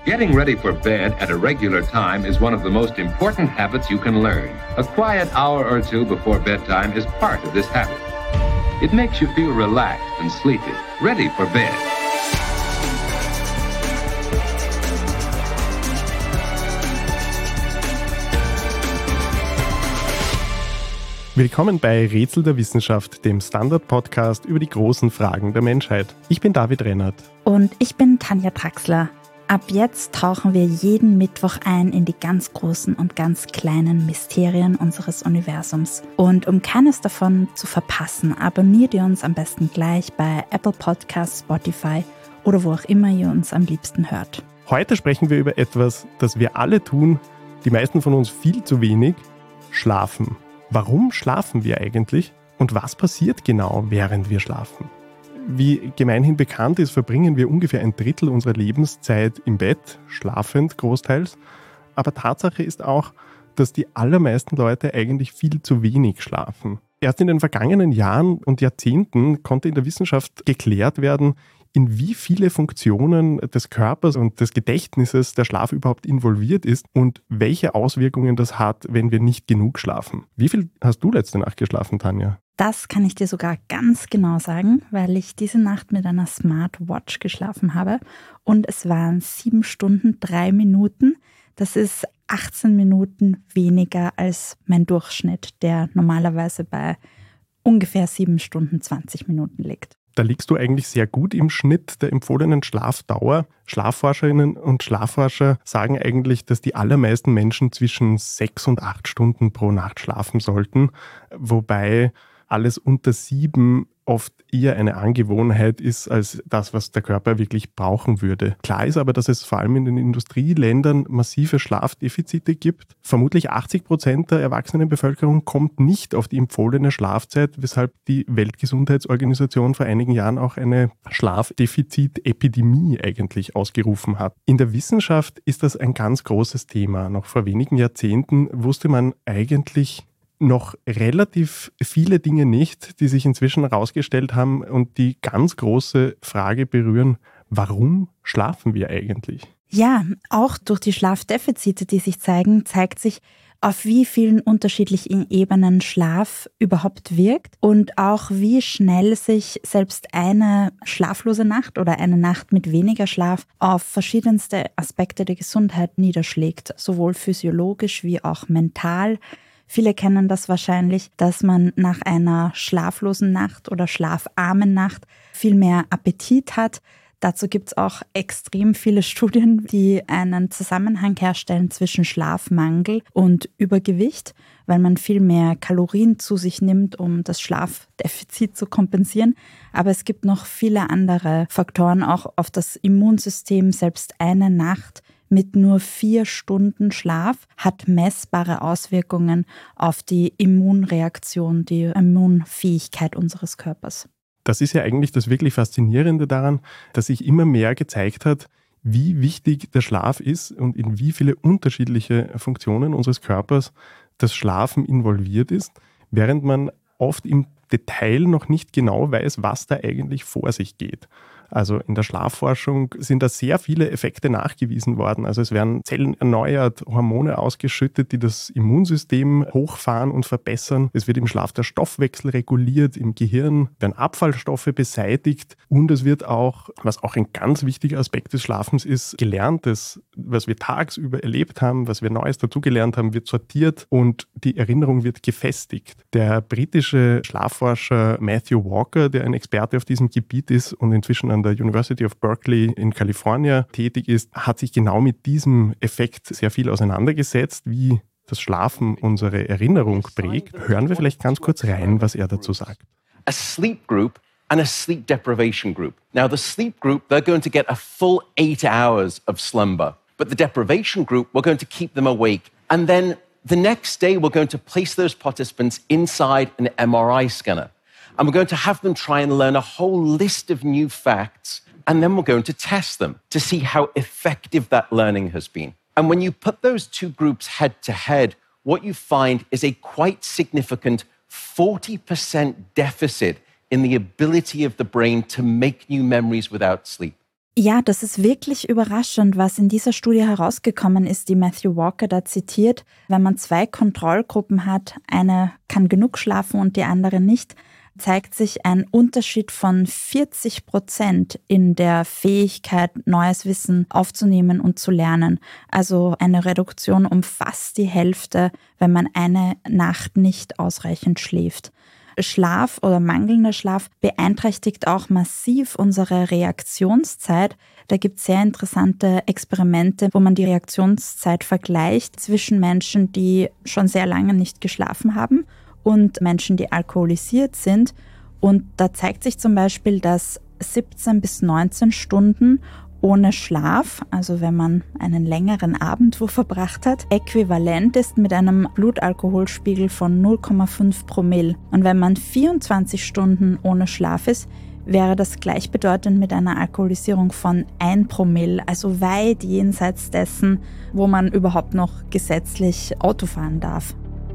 Getting ready for bed at a regular time is one of the most important habits you can learn. A quiet hour or two before bedtime is part of this habit. It makes you feel relaxed and sleepy, ready for bed. Willkommen bei Rätsel der Wissenschaft, dem Standard-Podcast über die großen Fragen der Menschheit. Ich bin David Rennert. Und ich bin Tanja Traxler. Ab jetzt tauchen wir jeden Mittwoch ein in die ganz großen und ganz kleinen Mysterien unseres Universums. Und um keines davon zu verpassen, abonniert ihr uns am besten gleich bei Apple Podcasts, Spotify oder wo auch immer ihr uns am liebsten hört. Heute sprechen wir über etwas, das wir alle tun, die meisten von uns viel zu wenig: Schlafen. Warum schlafen wir eigentlich und was passiert genau, während wir schlafen? Wie gemeinhin bekannt ist, verbringen wir ungefähr ein Drittel unserer Lebenszeit im Bett, schlafend großteils. Aber Tatsache ist auch, dass die allermeisten Leute eigentlich viel zu wenig schlafen. Erst in den vergangenen Jahren und Jahrzehnten konnte in der Wissenschaft geklärt werden, in wie viele Funktionen des Körpers und des Gedächtnisses der Schlaf überhaupt involviert ist und welche Auswirkungen das hat, wenn wir nicht genug schlafen. Wie viel hast du letzte Nacht geschlafen, Tanja? Das kann ich dir sogar ganz genau sagen, weil ich diese Nacht mit einer Smartwatch geschlafen habe und es waren 7 Stunden, 3 Minuten. Das ist 18 Minuten weniger als mein Durchschnitt, der normalerweise bei ungefähr 7 Stunden, 20 Minuten liegt. Da liegst du eigentlich sehr gut im Schnitt der empfohlenen Schlafdauer. Schlafforscherinnen und Schlafforscher sagen eigentlich, dass die allermeisten Menschen zwischen 6 und 8 Stunden pro Nacht schlafen sollten, wobei alles unter 7 oft eher eine Angewohnheit ist, als das, was der Körper wirklich brauchen würde. Klar ist aber, dass es vor allem in den Industrieländern massive Schlafdefizite gibt. Vermutlich 80% der erwachsenen Bevölkerung kommt nicht auf die empfohlene Schlafzeit, weshalb die Weltgesundheitsorganisation vor einigen Jahren auch eine Schlafdefizitepidemie eigentlich ausgerufen hat. In der Wissenschaft ist das ein ganz großes Thema. Noch vor wenigen Jahrzehnten wusste man eigentlich noch relativ viele Dinge nicht, die sich inzwischen herausgestellt haben und die ganz große Frage berühren: Warum schlafen wir eigentlich? Ja, auch durch die Schlafdefizite, die sich zeigen, zeigt sich, auf wie vielen unterschiedlichen Ebenen Schlaf überhaupt wirkt und auch wie schnell sich selbst eine schlaflose Nacht oder eine Nacht mit weniger Schlaf auf verschiedenste Aspekte der Gesundheit niederschlägt, sowohl physiologisch wie auch mental. Viele kennen das wahrscheinlich, dass man nach einer schlaflosen Nacht oder schlafarmen Nacht viel mehr Appetit hat. Dazu gibt es auch extrem viele Studien, die einen Zusammenhang herstellen zwischen Schlafmangel und Übergewicht, weil man viel mehr Kalorien zu sich nimmt, um das Schlafdefizit zu kompensieren. Aber es gibt noch viele andere Faktoren, auch auf das Immunsystem. Selbst eine Nacht mit nur 4 Stunden Schlaf hat messbare Auswirkungen auf die Immunreaktion, die Immunfähigkeit unseres Körpers. Das ist ja eigentlich das wirklich Faszinierende daran, dass sich immer mehr gezeigt hat, wie wichtig der Schlaf ist und in wie viele unterschiedliche Funktionen unseres Körpers das Schlafen involviert ist, während man oft im Detail noch nicht genau weiß, was da eigentlich vor sich geht. Also in der Schlafforschung sind da sehr viele Effekte nachgewiesen worden. Also es werden Zellen erneuert, Hormone ausgeschüttet, die das Immunsystem hochfahren und verbessern. Es wird im Schlaf der Stoffwechsel reguliert, im Gehirn werden Abfallstoffe beseitigt und es wird auch, was auch ein ganz wichtiger Aspekt des Schlafens ist, Gelerntes, was wir tagsüber erlebt haben, was wir Neues dazugelernt haben, wird sortiert und die Erinnerung wird gefestigt. Der britische Schlafforscher Matthew Walker, der ein Experte auf diesem Gebiet ist und inzwischen an der University of Berkeley in Kalifornien tätig ist, hat sich genau mit diesem Effekt sehr viel auseinandergesetzt, wie das Schlafen unsere Erinnerung prägt. Hören wir vielleicht ganz kurz rein, was er dazu sagt. A sleep group and a sleep deprivation group. Now the sleep group, they're going to get a full 8 hours of slumber. But the deprivation group, we're going to keep them awake. And then the next day, we're going to place those participants inside an MRI scanner. And we're going to have them try and learn a whole list of new facts. And then we're going to test them to see how effective that learning has been. And when you put those two groups head to head, what you find is a quite significant 40% deficit in the ability of the brain to make new memories without sleep. Ja, das ist wirklich überraschend, was in dieser Studie herausgekommen ist, die Matthew Walker da zitiert. Wenn man 2 Kontrollgruppen hat, eine kann genug schlafen und die andere nicht, zeigt sich ein Unterschied von 40% in der Fähigkeit, neues Wissen aufzunehmen und zu lernen. Also eine Reduktion um fast die Hälfte, wenn man eine Nacht nicht ausreichend schläft. Schlaf oder mangelnder Schlaf beeinträchtigt auch massiv unsere Reaktionszeit. Da gibt es sehr interessante Experimente, wo man die Reaktionszeit vergleicht zwischen Menschen, die schon sehr lange nicht geschlafen haben und Menschen, die alkoholisiert sind. Und da zeigt sich zum Beispiel, dass 17 bis 19 Stunden ohne Schlaf, also wenn man einen längeren Abend wo verbracht hat, äquivalent ist mit einem Blutalkoholspiegel von 0,5 Promille. Und wenn man 24 Stunden ohne Schlaf ist, wäre das gleichbedeutend mit einer Alkoholisierung von 1 Promille, also weit jenseits dessen, wo man überhaupt noch gesetzlich Auto fahren darf.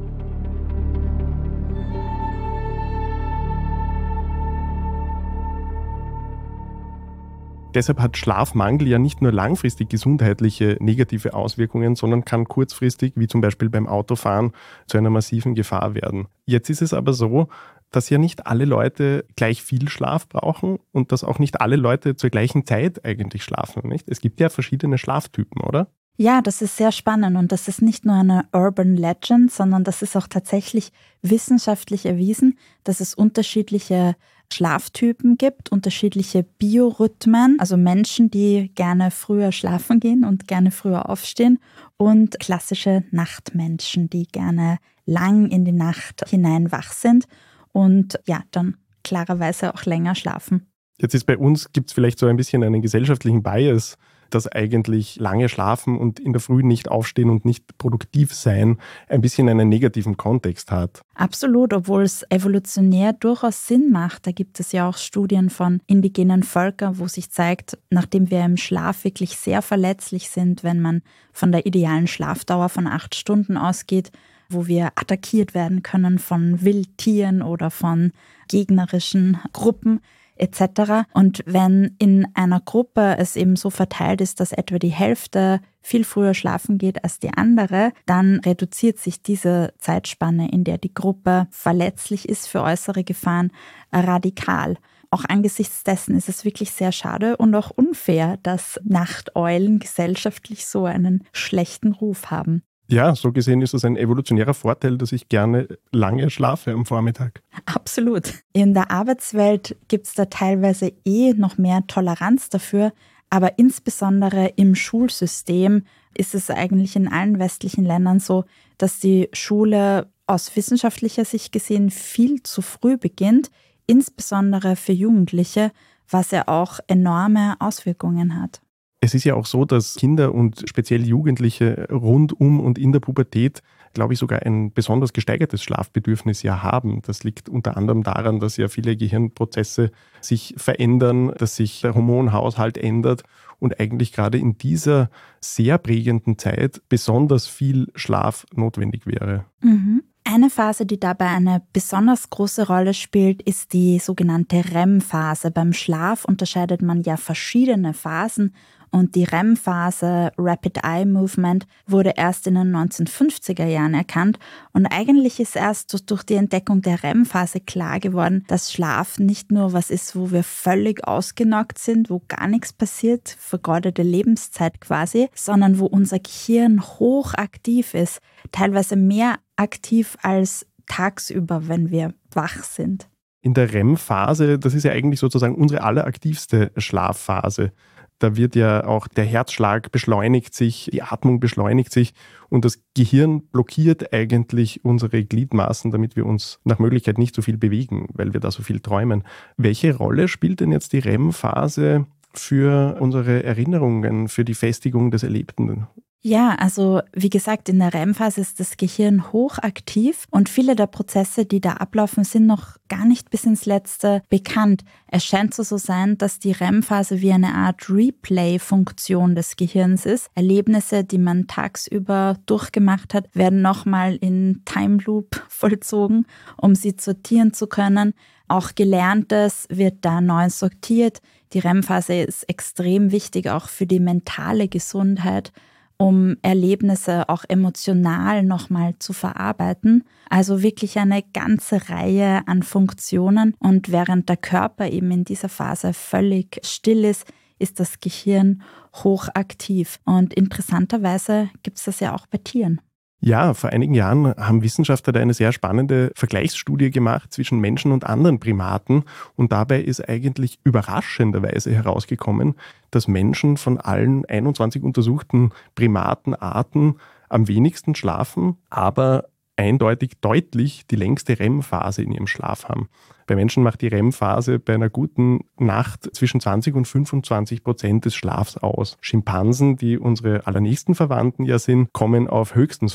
Deshalb hat Schlafmangel ja nicht nur langfristig gesundheitliche negative Auswirkungen, sondern kann kurzfristig, wie zum Beispiel beim Autofahren, zu einer massiven Gefahr werden. Jetzt ist es aber so, dass ja nicht alle Leute gleich viel Schlaf brauchen und dass auch nicht alle Leute zur gleichen Zeit eigentlich schlafen, nicht? Es gibt ja verschiedene Schlaftypen, oder? Ja, das ist sehr spannend und das ist nicht nur eine Urban Legend, sondern das ist auch tatsächlich wissenschaftlich erwiesen, dass es unterschiedliche Schlaftypen gibt, unterschiedliche Biorhythmen, also Menschen, die gerne früher schlafen gehen und gerne früher aufstehen und klassische Nachtmenschen, die gerne lang in die Nacht hinein wach sind und ja, dann klarerweise auch länger schlafen. Jetzt ist bei uns, gibt es vielleicht so ein bisschen einen gesellschaftlichen Bias, dass eigentlich lange schlafen und in der Früh nicht aufstehen und nicht produktiv sein ein bisschen einen negativen Kontext hat. Absolut, obwohl es evolutionär durchaus Sinn macht. Da gibt es ja auch Studien von indigenen Völkern, wo sich zeigt, nachdem wir im Schlaf wirklich sehr verletzlich sind, wenn man von der idealen Schlafdauer von 8 Stunden ausgeht, wo wir attackiert werden können von Wildtieren oder von gegnerischen Gruppen, etc. Und wenn in einer Gruppe es eben so verteilt ist, dass etwa die Hälfte viel früher schlafen geht als die andere, dann reduziert sich diese Zeitspanne, in der die Gruppe verletzlich ist für äußere Gefahren, radikal. Auch angesichts dessen ist es wirklich sehr schade und auch unfair, dass Nachteulen gesellschaftlich so einen schlechten Ruf haben. Ja, so gesehen ist es ein evolutionärer Vorteil, dass ich gerne lange schlafe am Vormittag. Absolut. In der Arbeitswelt gibt es da teilweise noch mehr Toleranz dafür, aber insbesondere im Schulsystem ist es eigentlich in allen westlichen Ländern so, dass die Schule aus wissenschaftlicher Sicht gesehen viel zu früh beginnt, insbesondere für Jugendliche, was ja auch enorme Auswirkungen hat. Es ist ja auch so, dass Kinder und speziell Jugendliche rund um und in der Pubertät, glaube ich, sogar ein besonders gesteigertes Schlafbedürfnis ja haben. Das liegt unter anderem daran, dass ja viele Gehirnprozesse sich verändern, dass sich der Hormonhaushalt ändert und eigentlich gerade in dieser sehr prägenden Zeit besonders viel Schlaf notwendig wäre. Mhm. Eine Phase, die dabei eine besonders große Rolle spielt, ist die sogenannte REM-Phase. Beim Schlaf unterscheidet man ja verschiedene Phasen und die REM-Phase, Rapid Eye Movement, wurde erst in den 1950er Jahren erkannt und eigentlich ist erst durch die Entdeckung der REM-Phase klar geworden, dass Schlaf nicht nur was ist, wo wir völlig ausgenockt sind, wo gar nichts passiert, vergeudete Lebenszeit quasi, sondern wo unser Gehirn hochaktiv ist, teilweise mehr aktiv als tagsüber, wenn wir wach sind. In der REM-Phase, das ist ja eigentlich sozusagen unsere alleraktivste Schlafphase. Da wird ja auch der Herzschlag beschleunigt sich, die Atmung beschleunigt sich und das Gehirn blockiert eigentlich unsere Gliedmaßen, damit wir uns nach Möglichkeit nicht so viel bewegen, weil wir da so viel träumen. Welche Rolle spielt denn jetzt die REM-Phase für unsere Erinnerungen, für die Festigung des Erlebten? Ja, also wie gesagt, in der REM-Phase ist das Gehirn hochaktiv und viele der Prozesse, die da ablaufen, sind noch gar nicht bis ins Letzte bekannt. Es scheint so sein, dass die REM-Phase wie eine Art Replay-Funktion des Gehirns ist. Erlebnisse, die man tagsüber durchgemacht hat, werden nochmal in Time Loop vollzogen, um sie sortieren zu können. Auch Gelerntes wird da neu sortiert. Die REM-Phase ist extrem wichtig, auch für die mentale Gesundheit, um Erlebnisse auch emotional nochmal zu verarbeiten. Also wirklich eine ganze Reihe an Funktionen. Und während der Körper eben in dieser Phase völlig still ist das Gehirn hochaktiv. Und interessanterweise gibt es das ja auch bei Tieren. Ja, vor einigen Jahren haben Wissenschaftler da eine sehr spannende Vergleichsstudie gemacht zwischen Menschen und anderen Primaten. Und dabei ist eigentlich überraschenderweise herausgekommen, dass Menschen von allen 21 untersuchten Primatenarten am wenigsten schlafen, aber eindeutig deutlich die längste REM-Phase in ihrem Schlaf haben. Bei Menschen macht die REM-Phase bei einer guten Nacht zwischen 20 und 25% des Schlafs aus. Schimpansen, die unsere allernächsten Verwandten ja sind, kommen auf höchstens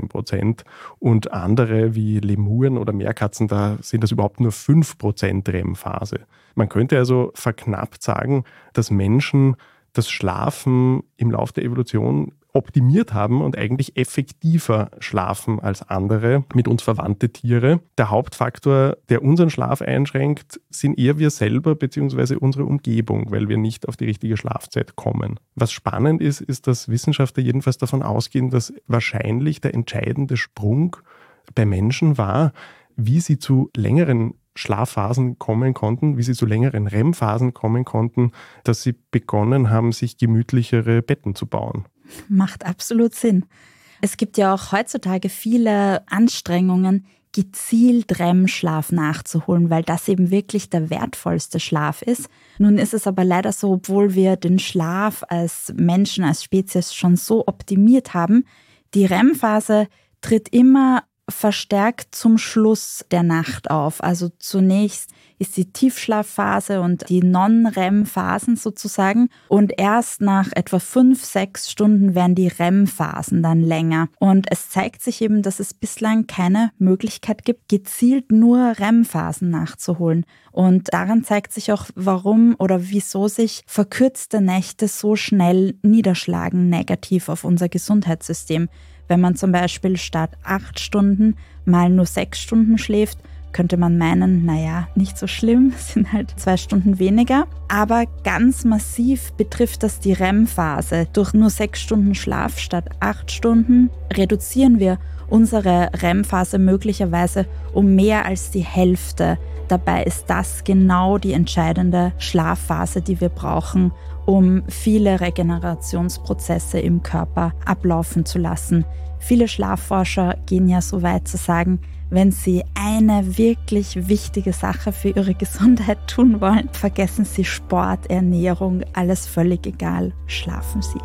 15% und andere wie Lemuren oder Meerkatzen, da sind das überhaupt nur 5% REM-Phase. Man könnte also verknappt sagen, dass Menschen das Schlafen im Laufe der Evolution optimiert haben und eigentlich effektiver schlafen als andere mit uns verwandte Tiere. Der Hauptfaktor, der unseren Schlaf einschränkt, sind eher wir selber bzw. unsere Umgebung, weil wir nicht auf die richtige Schlafzeit kommen. Was spannend ist, dass Wissenschaftler jedenfalls davon ausgehen, dass wahrscheinlich der entscheidende Sprung bei Menschen war, wie sie zu längeren Schlafphasen kommen konnten, wie sie zu längeren REM-Phasen kommen konnten, dass sie begonnen haben, sich gemütlichere Betten zu bauen. Macht absolut Sinn. Es gibt ja auch heutzutage viele Anstrengungen, gezielt REM-Schlaf nachzuholen, weil das eben wirklich der wertvollste Schlaf ist. Nun ist es aber leider so, obwohl wir den Schlaf als Menschen, als Spezies schon so optimiert haben, die REM-Phase tritt immer verstärkt zum Schluss der Nacht auf. Also zunächst ist die Tiefschlafphase und die Non-REM-Phasen sozusagen und erst nach etwa 5-6 Stunden werden die REM-Phasen dann länger. Und es zeigt sich eben, dass es bislang keine Möglichkeit gibt, gezielt nur REM-Phasen nachzuholen. Und daran zeigt sich auch, warum oder wieso sich verkürzte Nächte so schnell niederschlagen negativ auf unser Gesundheitssystem. Wenn man zum Beispiel statt 8 Stunden mal nur 6 Stunden schläft, könnte man meinen, naja, nicht so schlimm, es sind halt 2 Stunden weniger. Aber ganz massiv betrifft das die REM-Phase. Durch nur 6 Stunden Schlaf statt 8 Stunden reduzieren wir unsere REM-Phase möglicherweise um mehr als die Hälfte. Dabei ist das genau die entscheidende Schlafphase, die wir brauchen, um viele Regenerationsprozesse im Körper ablaufen zu lassen. Viele Schlafforscher gehen ja so weit zu sagen, wenn sie eine wirklich wichtige Sache für ihre Gesundheit tun wollen, vergessen sie Sport, Ernährung, alles völlig egal, schlafen sie.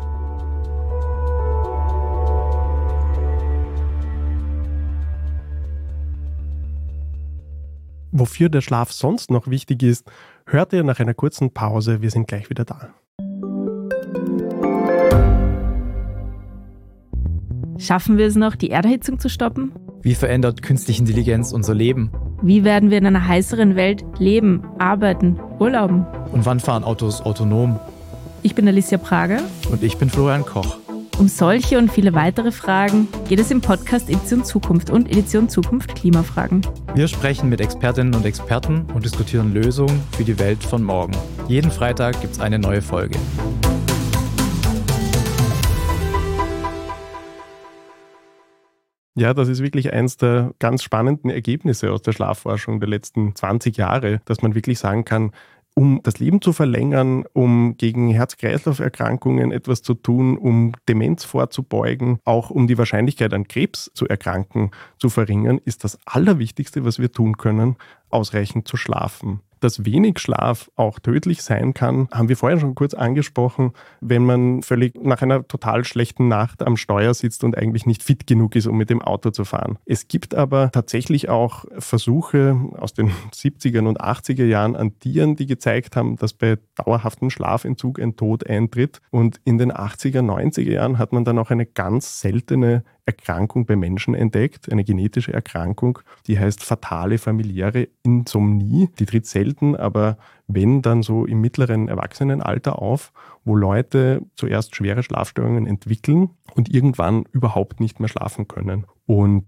Wofür der Schlaf sonst noch wichtig ist, hört ihr nach einer kurzen Pause. Wir sind gleich wieder da. Schaffen wir es noch, die Erderhitzung zu stoppen? Wie verändert künstliche Intelligenz unser Leben? Wie werden wir in einer heißeren Welt leben, arbeiten, urlauben? Und wann fahren Autos autonom? Ich bin Alicia Prager. Und ich bin Florian Koch. Um solche und viele weitere Fragen geht es im Podcast Edition Zukunft und Edition Zukunft Klimafragen. Wir sprechen mit Expertinnen und Experten und diskutieren Lösungen für die Welt von morgen. Jeden Freitag gibt es eine neue Folge. Ja, das ist wirklich eins der ganz spannenden Ergebnisse aus der Schlafforschung der letzten 20 Jahre, dass man wirklich sagen kann, um das Leben zu verlängern, um gegen Herz-Kreislauf-Erkrankungen etwas zu tun, um Demenz vorzubeugen, auch um die Wahrscheinlichkeit an Krebs zu erkranken zu verringern, ist das Allerwichtigste, was wir tun können, ausreichend zu schlafen. Dass wenig Schlaf auch tödlich sein kann, haben wir vorher schon kurz angesprochen, wenn man völlig nach einer total schlechten Nacht am Steuer sitzt und eigentlich nicht fit genug ist, um mit dem Auto zu fahren. Es gibt aber tatsächlich auch Versuche aus den 70er und 80er Jahren an Tieren, die gezeigt haben, dass bei dauerhaftem Schlafentzug ein Tod eintritt. Und in den 80er, 90er Jahren hat man dann auch eine ganz seltene Erkrankung bei Menschen entdeckt, eine genetische Erkrankung, die heißt fatale familiäre Insomnie. Die tritt selten, aber wenn dann so im mittleren Erwachsenenalter auf, wo Leute zuerst schwere Schlafstörungen entwickeln und irgendwann überhaupt nicht mehr schlafen können. Und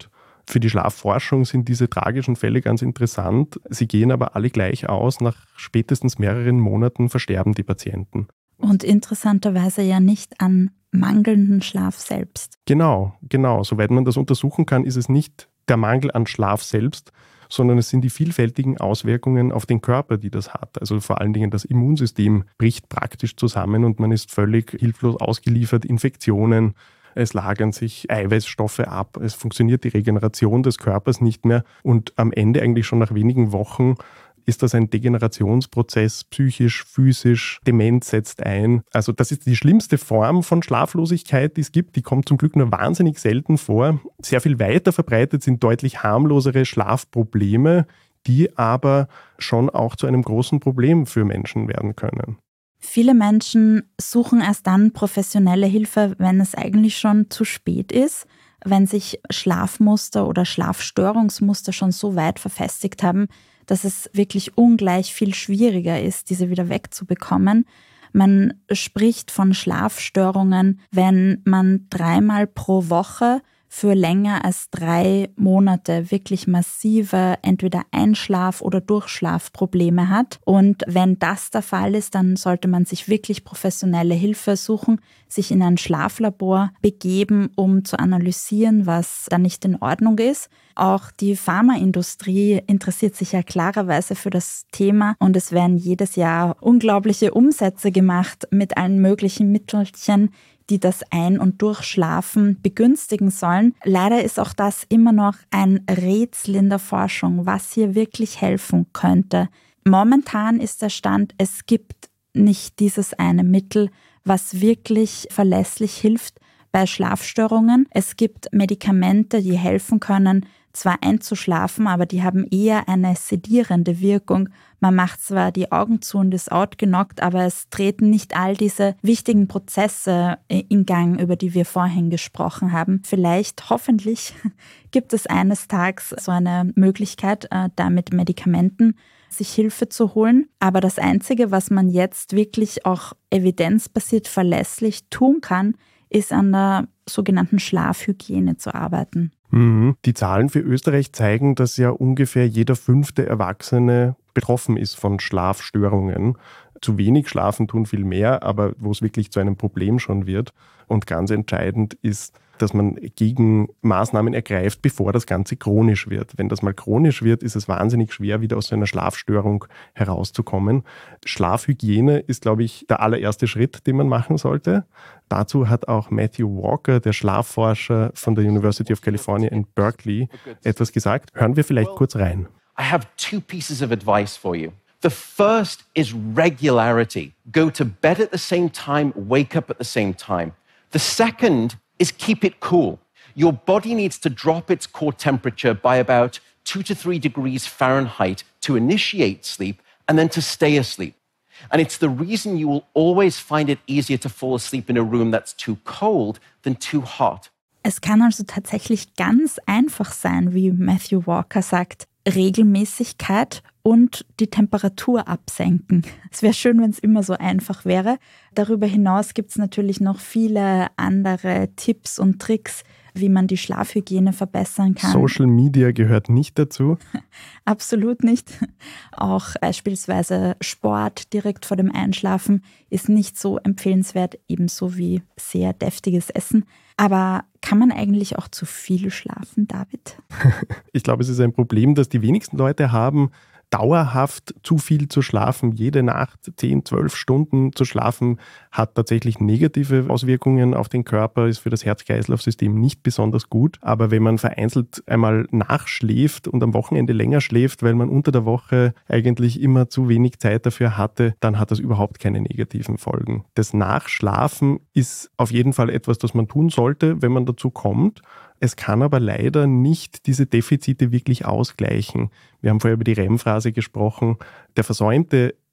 Für die Schlafforschung sind diese tragischen Fälle ganz interessant. Sie gehen aber alle gleich aus. Nach spätestens mehreren Monaten versterben die Patienten. Und interessanterweise ja nicht an mangelnden Schlaf selbst. Genau. Soweit man das untersuchen kann, ist es nicht der Mangel an Schlaf selbst, sondern es sind die vielfältigen Auswirkungen auf den Körper, die das hat. Also vor allen Dingen das Immunsystem bricht praktisch zusammen und man ist völlig hilflos ausgeliefert, Infektionen, es lagern sich Eiweißstoffe ab, es funktioniert die Regeneration des Körpers nicht mehr und am Ende eigentlich schon nach wenigen Wochen ist das ein Degenerationsprozess, psychisch, physisch, Demenz setzt ein. Also das ist die schlimmste Form von Schlaflosigkeit, die es gibt. Die kommt zum Glück nur wahnsinnig selten vor. Sehr viel weiter verbreitet sind deutlich harmlosere Schlafprobleme, die aber schon auch zu einem großen Problem für Menschen werden können. Viele Menschen suchen erst dann professionelle Hilfe, wenn es eigentlich schon zu spät ist, wenn sich Schlafmuster oder Schlafstörungsmuster schon so weit verfestigt haben, dass es wirklich ungleich viel schwieriger ist, diese wieder wegzubekommen. Man spricht von Schlafstörungen, wenn man 3-mal pro Woche für länger als 3 Monate wirklich massive entweder Einschlaf- oder Durchschlafprobleme hat. Und wenn das der Fall ist, dann sollte man sich wirklich professionelle Hilfe suchen, sich in ein Schlaflabor begeben, um zu analysieren, was da nicht in Ordnung ist. Auch die Pharmaindustrie interessiert sich ja klarerweise für das Thema und es werden jedes Jahr unglaubliche Umsätze gemacht mit allen möglichen Mittelchen, die das Ein- und Durchschlafen begünstigen sollen. Leider ist auch das immer noch ein Rätsel in der Forschung, was hier wirklich helfen könnte. Momentan ist der Stand, es gibt nicht dieses eine Mittel, was wirklich verlässlich hilft bei Schlafstörungen. Es gibt Medikamente, die helfen können, zwar einzuschlafen, aber die haben eher eine sedierende Wirkung. Man macht zwar die Augen zu und ist outgenockt, aber es treten nicht all diese wichtigen Prozesse in Gang, über die wir vorhin gesprochen haben. Vielleicht, hoffentlich, gibt es eines Tages so eine Möglichkeit, da mit Medikamenten sich Hilfe zu holen. Aber das Einzige, was man jetzt wirklich auch evidenzbasiert verlässlich tun kann, ist an der sogenannten Schlafhygiene zu arbeiten. Die Zahlen für Österreich zeigen, dass ja ungefähr jeder 5. Erwachsene betroffen ist von Schlafstörungen. Zu wenig schlafen tun viel mehr, aber wo es wirklich zu einem Problem schon wird. Und ganz entscheidend ist, dass man Gegenmaßnahmen ergreift, bevor das Ganze chronisch wird. Wenn das mal chronisch wird, ist es wahnsinnig schwer, wieder aus so einer Schlafstörung herauszukommen. Schlafhygiene ist, glaube ich, der allererste Schritt, den man machen sollte. Dazu hat auch Matthew Walker, der Schlafforscher von der University of California in Berkeley, etwas gesagt. Hören wir vielleicht kurz rein. I have 2 pieces of advice for you. The first is regularity. Go to bed at the same time, wake up at the same time. The second is keep it cool. Your body needs to drop its core temperature by about 2 to 3 degrees Fahrenheit to initiate sleep and then to stay asleep. And it's the reason you will always find it easier to fall asleep in a room that's too cold than too hot. Es kann also tatsächlich ganz einfach sein, wie Matthew Walker sagt, Regelmäßigkeit und die Temperatur absenken. Es wäre schön, wenn es immer so einfach wäre. Darüber hinaus gibt es natürlich noch viele andere Tipps und Tricks, wie man die Schlafhygiene verbessern kann. Social Media gehört nicht dazu. Absolut nicht. Auch beispielsweise Sport direkt vor dem Einschlafen ist nicht so empfehlenswert, ebenso wie sehr deftiges Essen. Aber kann man eigentlich auch zu viel schlafen, David? Ich glaube, es ist ein Problem, das die wenigsten Leute haben, dauerhaft zu viel zu schlafen, jede Nacht 10, 12 Stunden zu schlafen, hat tatsächlich negative Auswirkungen auf den Körper, ist für das Herz-Kreislauf-System nicht besonders gut. Aber wenn man vereinzelt einmal nachschläft und am Wochenende länger schläft, weil man unter der Woche eigentlich immer zu wenig Zeit dafür hatte, dann hat das überhaupt keine negativen Folgen. Das Nachschlafen ist auf jeden Fall etwas, das man tun sollte, wenn man dazu kommt. Es kann aber leider nicht diese Defizite wirklich ausgleichen. Wir haben vorher über die REM-Phase gesprochen. Der versäumte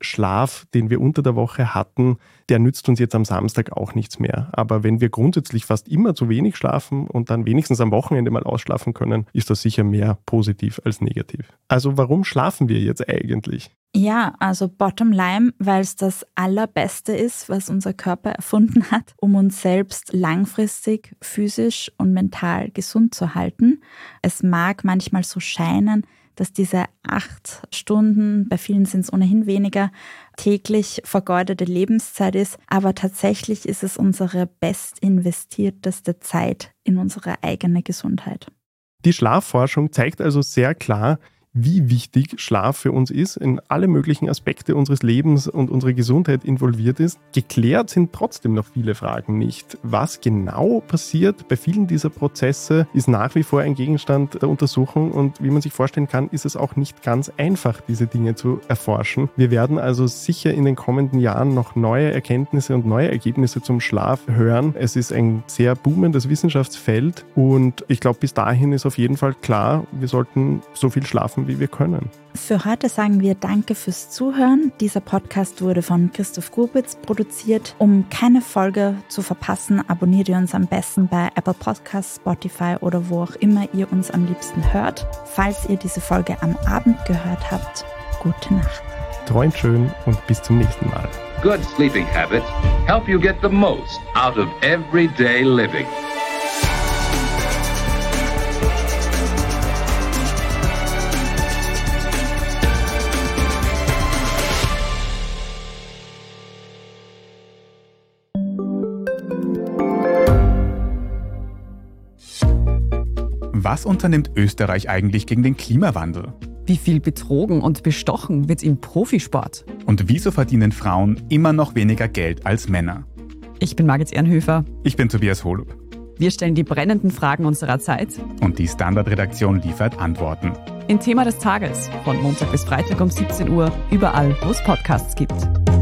Schlaf, den wir unter der Woche hatten, der nützt uns jetzt am Samstag auch nichts mehr. Aber wenn wir grundsätzlich fast immer zu wenig schlafen und dann wenigstens am Wochenende mal ausschlafen können, ist das sicher mehr positiv als negativ. Also warum schlafen wir jetzt eigentlich? Ja, also bottom line, weil es das Allerbeste ist, was unser Körper erfunden hat, um uns selbst langfristig physisch und mental gesund zu halten. Es mag manchmal so scheinen, dass diese 8 Stunden, bei vielen sind es ohnehin weniger, täglich vergeudete Lebenszeit ist. Aber tatsächlich ist es unsere bestinvestierteste Zeit in unsere eigene Gesundheit. Die Schlafforschung zeigt also sehr klar, wie wichtig Schlaf für uns ist, in alle möglichen Aspekte unseres Lebens und unsere Gesundheit involviert ist. Geklärt sind trotzdem noch viele Fragen nicht. Was genau passiert bei vielen dieser Prozesse, ist nach wie vor ein Gegenstand der Untersuchung und wie man sich vorstellen kann, ist es auch nicht ganz einfach, diese Dinge zu erforschen. Wir werden also sicher in den kommenden Jahren noch neue Erkenntnisse und neue Ergebnisse zum Schlaf hören. Es ist ein sehr boomendes Wissenschaftsfeld und ich glaube, bis dahin ist auf jeden Fall klar, wir sollten so viel schlafen, wie wir können. Für heute sagen wir Danke fürs Zuhören. Dieser Podcast wurde von Christoph Grubitz produziert. Um keine Folge zu verpassen, abonniert ihr uns am besten bei Apple Podcasts, Spotify oder wo auch immer ihr uns am liebsten hört. Falls ihr diese Folge am Abend gehört habt, gute Nacht. Träumt schön und bis zum nächsten Mal. Good sleeping habits help you get the most out of everyday living. Was unternimmt Österreich eigentlich gegen den Klimawandel? Wie viel betrogen und bestochen wird im Profisport? Und wieso verdienen Frauen immer noch weniger Geld als Männer? Ich bin Margit Ehrenhöfer. Ich bin Tobias Holub. Wir stellen die brennenden Fragen unserer Zeit. Und die Standardredaktion liefert Antworten. In Thema des Tages, von Montag bis Freitag um 17 Uhr, überall, wo es Podcasts gibt.